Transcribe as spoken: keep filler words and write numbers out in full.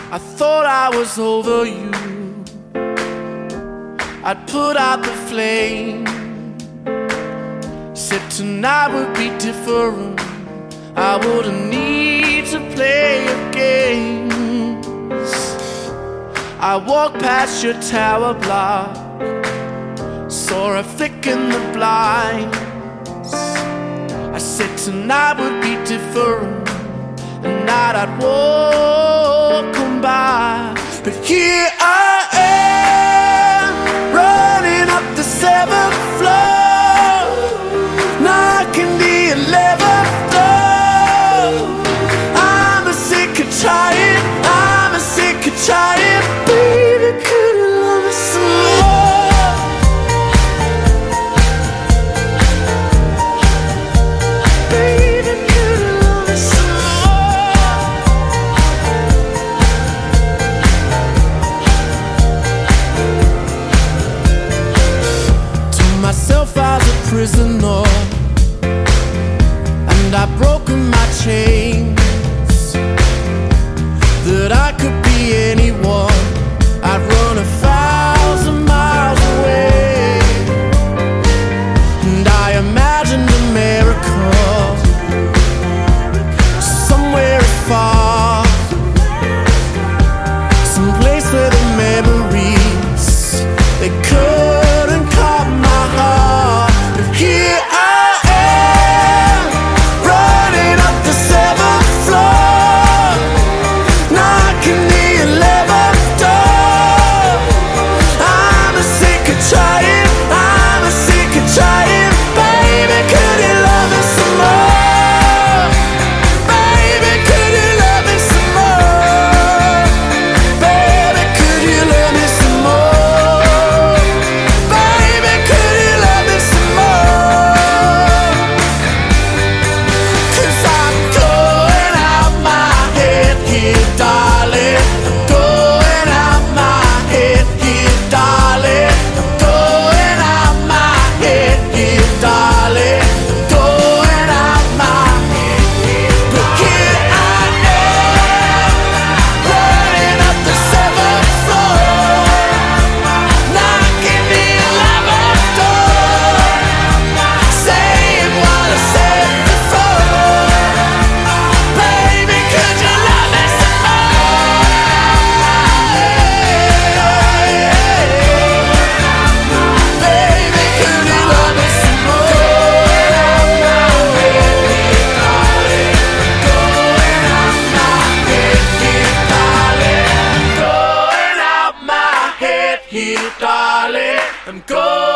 I thought I was over you. I'd put out the flame. Said tonight would be different. I wouldn't need to play your games. I walked past your tower block, saw a flick in the blinds. I said tonight would be different, and night I'd walk on by. But here I am, running up the seventh floor, knocking the eleventh door. I'm a sick of trying, I'm a sick of trying. Baby, could you love me some more? Baby, could you love me some more? To myself I was a prisoner, and I've broken my chains. That I could be anyone, I'd run a thousand miles away. And I imagined America, somewhere far, some place where the memories, they couldn't calm my heart. But here I am, running up the seventh floor, knocking the eleventh door. I'm a sick of trying, I'm a sick of trying. Baby, could you love me some more? Baby, could you love me some more? Baby, could you love me some more? Baby, could you love me some more? 'Cause I'm going out my head here, darling. I'm going out my head here, darling. I'm going out my head here, darling. I'm going out my head here. But here I am, running up the seventh floor, knocking the eleventh door, saying what I said before. Baby, could you love me some more? Baby, could you love me some more? Going out my head here, darling. Going out my head here, darling. I'm going